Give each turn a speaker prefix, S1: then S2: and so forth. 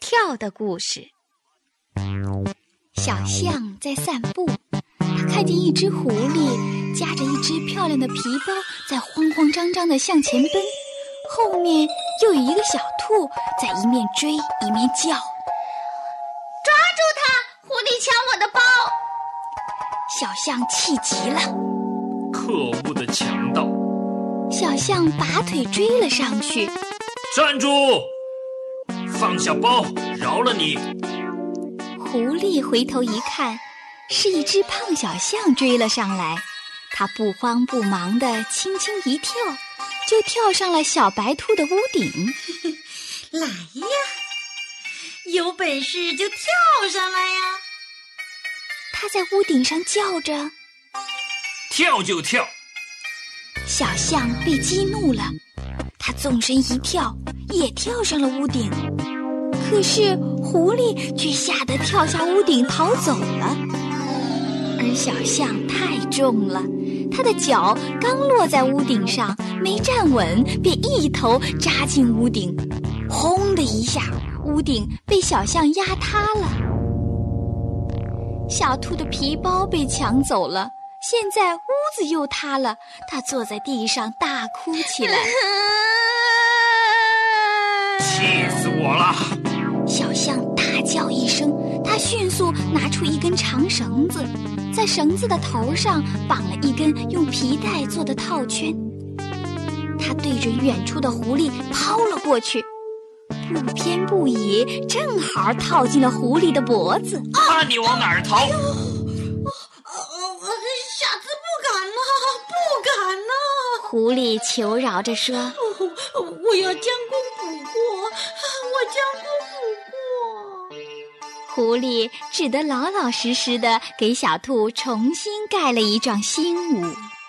S1: 跳的故事。小象在散步，他看见一只狐狸夹着一只漂亮的皮包在慌慌张张地向前奔，后面又有一个小兔在一面追一面叫：
S2: 抓住它，狐狸抢我的包！
S1: 小象气极了，
S3: 可恶的强盗！
S1: 小象拔腿追了上去。
S3: 站住！放下包，饶了你！
S1: 狐狸回头一看，是一只胖小象追了上来。它不慌不忙地轻轻一跳，就跳上了小白兔的屋顶。
S2: 来呀，有本事就跳上来呀！
S1: 它在屋顶上叫着：
S3: 跳就跳！
S1: 小象被激怒了，它纵身一跳，也跳上了屋顶。可是狐狸却吓得跳下屋顶逃走了。而小象太重了，它的脚刚落在屋顶上，没站稳，便一头扎进屋顶。轰的一下，屋顶被小象压塌了。小兔的皮包被抢走了，现在屋子又塌了，它坐在地上大哭起来。
S3: 气死我了！
S1: 小象大叫一声，它迅速拿出一根长绳子，在绳子的头上绑了一根用皮带做的套圈。它对准远处的狐狸抛了过去，不偏不倚，正好套进了狐狸的脖子。
S3: 看你往哪儿逃！
S2: 下次不敢了，不敢了！
S1: 狐狸求饶着说：
S2: 我要将功补过，我将功补过。
S1: 狐狸只得老老实实地给小兔重新盖了一幢新屋。